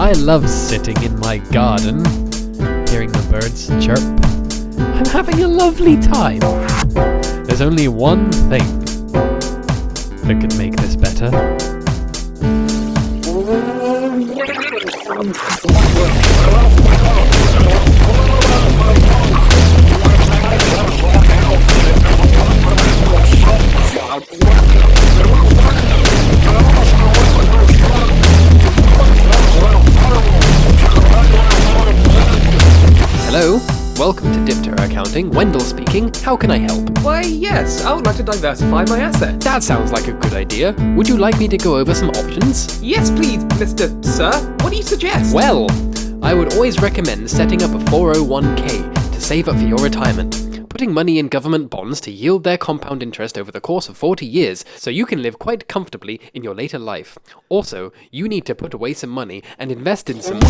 I love sitting in my garden, hearing the birds chirp. I'm having a lovely time. There's only one thing that could make this better. Hello, welcome to Dipter Accounting. Wendell speaking. How can I help? Why, yes, I would like to diversify my assets. That sounds like a good idea. Would you like me to go over some options? Yes, please, Mr. Sir. What do you suggest? Well, I would always recommend setting up a 401k to save up for your retirement. Putting money in government bonds to yield their compound interest over the course of 40 years, so you can live quite comfortably in your later life. Also, you need to put away some money and invest in some...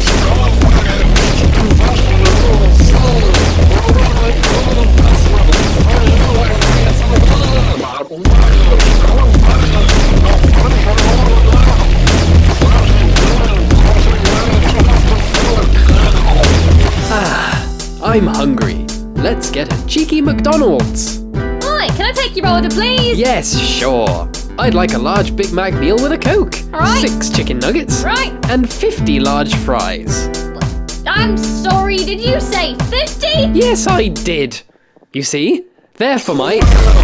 I'm hungry. Let's get a cheeky McDonald's. Hi, can I take your order, please? Yes, sure. I'd like a large Big Mac meal with a Coke. All right. 6 chicken nuggets. Right. And 50 large fries. I'm sorry, did you say 50? Yes, I did. You see? They're for my...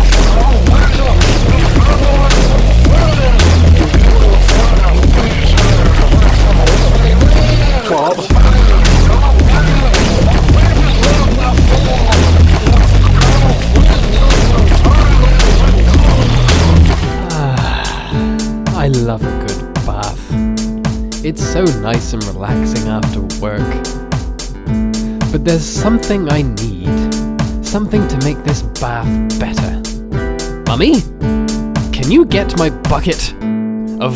I love a good bath. It's so nice and relaxing after work. But there's something I need. Something to make this bath better. Mummy? Can you get my bucket of...